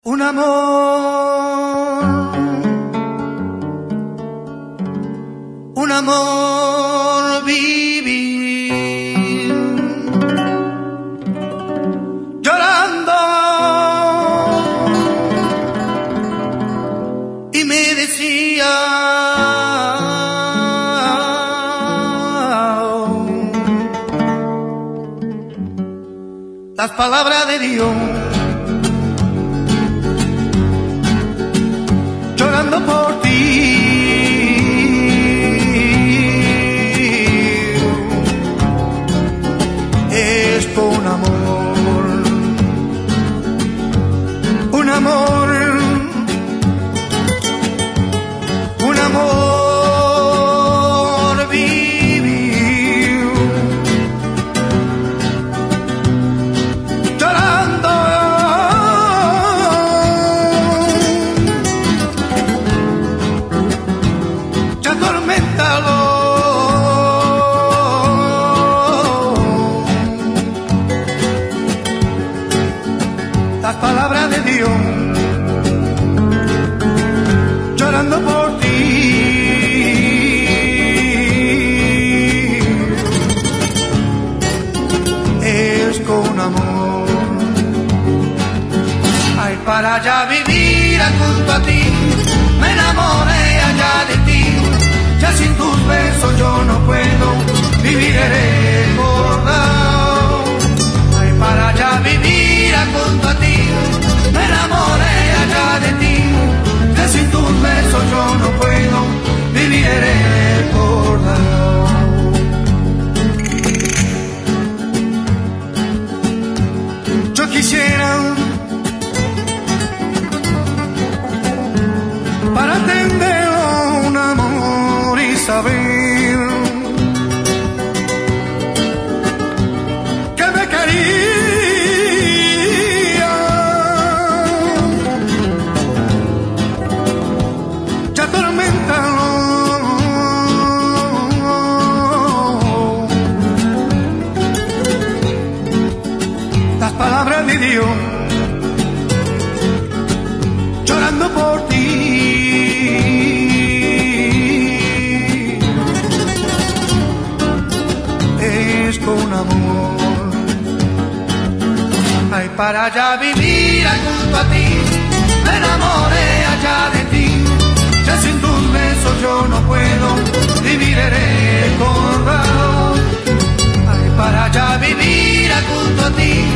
Un amor vivir llorando y me decía las palabras de Dios. Llorando por ti, esto un amor, un amor, un amor vivir, llorando. Las palabras de Dios, llorando por ti, es con amor. Ay, para allá vivir junto a ti, me enamoré allá de ti, ya sin tus besos yo no puedo vivir recordado. Ay, para allá vivir junto a ti, me enamoré allá de ti, que sin tus besos yo no puedo vivir recordado. Yo quisiera para atender un amor y saber que me quería. Las palabras de Dios, llorando por ti, es con amor. Ay, para allá vivir junto a ti, me enamoré allá de ti, ya sin tus besos yo no puedo vivir recordado. Ay, para allá vivir junto a ti,